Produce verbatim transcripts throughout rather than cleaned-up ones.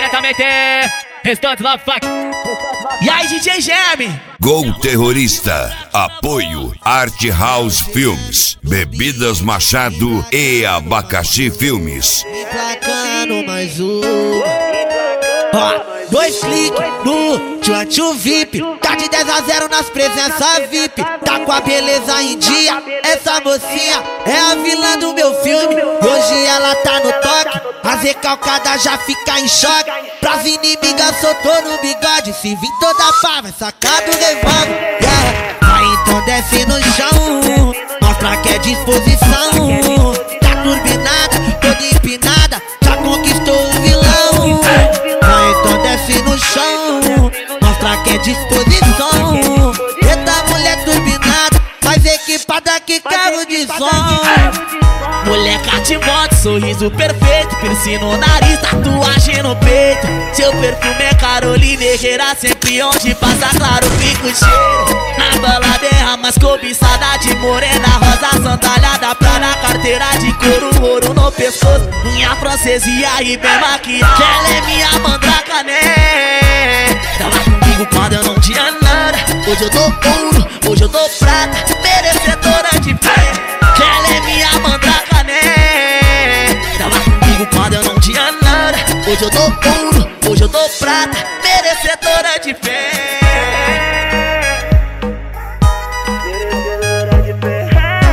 diretamente Restante Love Fuck. E aí, D J Geme? Gol Terrorista. Apoio Art House Filmes, Bebidas Machado e Abacaxi Filmes. Emplacando mais um. Ó, dois cliques no Tchutchu V I P. Tá de dez a zero nas presenças V I P. Tá com a beleza em dia. Essa mocinha é a vilã do meu filme. Hoje ela tá no toque. As recalcadas já fica em choque. Pras inimigas soltou no bigode. Se vir toda pá, vai sacar do revólver. Yeah. Vai então desce no chão. Mostra que é disposição. Tá turbinada, toda empinada. Já conquistou o vilão. Vai então desce no chão. Mostra que é disposição. Eita mulher turbinada, mais equipada que carro de som. Moleca de moto, sorriso perfeito, piercing no nariz, tatuagem no peito. Seu perfume é Carolina Herrera, sempre onde passa claro fica o cheiro. Na balada é a mais cobiçada de morena, rosa sandália pra na carteira de couro, ouro no pescoço, unha francesa e aí bem maquiada. Que ela é minha mandraca, né? Tava comigo quando eu não tinha nada. Hoje eu tô ouro, hoje eu tô prata, merecedora de fé. Que ela é minha mandraca, né? Tava comigo quando eu não tinha nada. Hoje eu tô ouro, hoje eu tô prata, merecedora de fé. Merecedora de fé.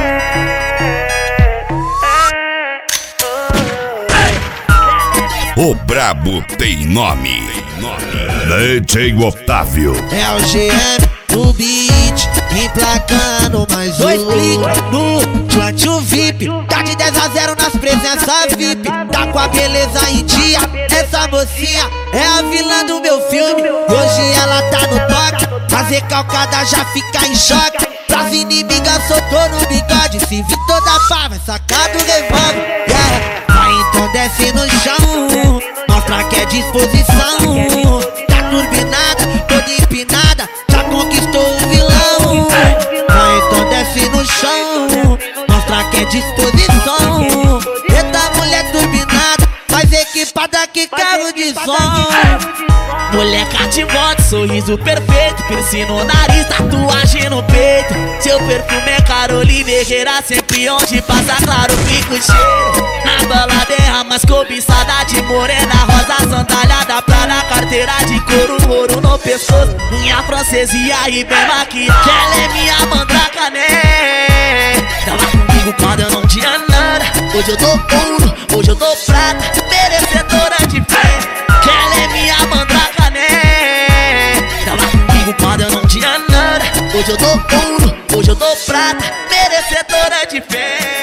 O brabo tem nome. D J Otávio. É o G M no beat, emplacando mais um. Dois cliques no Tchutchu V I P. Tá de dez a zero nas presenças V I P. Tá com a beleza em dia. Essa mocinha é a vilã do meu filme. Hoje ela tá no toque. As recalcadas já fica em choque. Pras inimigas soltou no bigode. Se vir toda pá, vai sacar do revólver. Yeah. Vai então desce no chão. Mostra que é disposição. Tá turbinada, toda empinada. Já conquistou o vilão. Vai então desce no chão. Mostra que é disposição. Eita mulher turbinada, mais equipada que carro de som. Moleca de moto, sorriso perfeito, piercing no nariz, tatuagem no peito. Seu perfume é Carolina Herrera, sempre onde passa claro fica o cheiro. Na balada é a mais cobiçada de morena, rosa sandália pra na carteira de couro, ouro no pescoço, unha francesa e aí bem maquiada. Que ela é minha mandraca, né? Tava comigo quando eu não tinha nada. Hoje eu tô ouro, hoje eu tô prata, merecedora de fé. Que ela é minha mandraca, né? Tava comigo quando eu não tinha nada. Hoje eu tô ouro, hoje eu tô prata, merecedora de fé.